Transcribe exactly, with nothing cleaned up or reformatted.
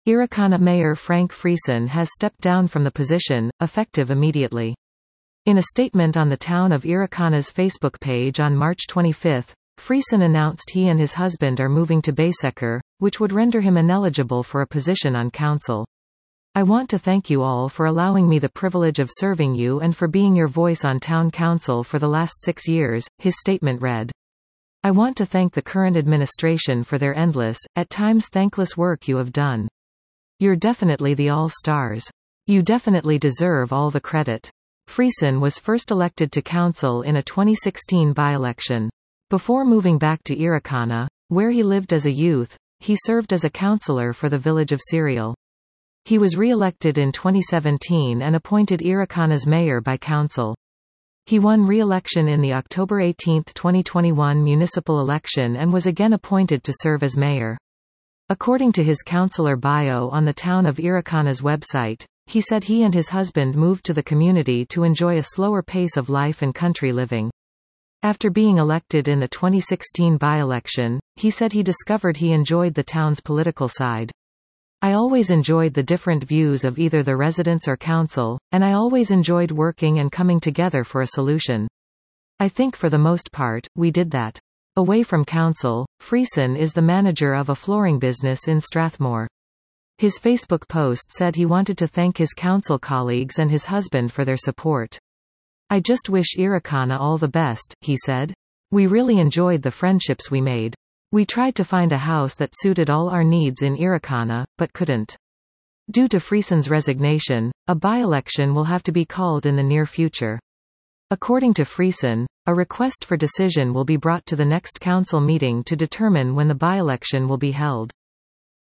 Irikana Mayor Frank Friesen has stepped down from the position, effective immediately. In a statement on the town of Irikana's Facebook page on March twenty-fifth, Friesen announced he and his husband are moving to Baysekar, which would render him ineligible for a position on council. I want to thank you all for allowing me the privilege of serving you and for being your voice on town council for the last six years, his statement read. I want to thank the current administration for their endless, at times thankless work you have done. You're definitely the all-stars. You definitely deserve all the credit. Friesen was first elected to council in a twenty sixteen by-election. Before moving back to Irikana, where he lived as a youth, he served as a councillor for the village of Serial. He was re-elected in twenty seventeen and appointed Irikana's mayor by council. He won re-election in the October eighteenth twenty twenty-one municipal election and was again appointed to serve as mayor. According to his councillor bio on the town of Irikana's website, he said he and his husband moved to the community to enjoy a slower pace of life and country living. After being elected in the twenty sixteen by-election, he said he discovered he enjoyed the town's political side. I always enjoyed the different views of either the residents or council, and I always enjoyed working and coming together for a solution. I think for the most part, we did that. Away from council, Friesen is the manager of a flooring business in Strathmore. His Facebook post said he wanted to thank his council colleagues and his husband for their support. I just wish Irikana all the best, he said. We really enjoyed the friendships we made. We tried to find a house that suited all our needs in Irikana, but couldn't. Due to Friesen's resignation, a by-election will have to be called in the near future. According to Friesen, a request for decision will be brought to the next council meeting to determine when the by-election will be held.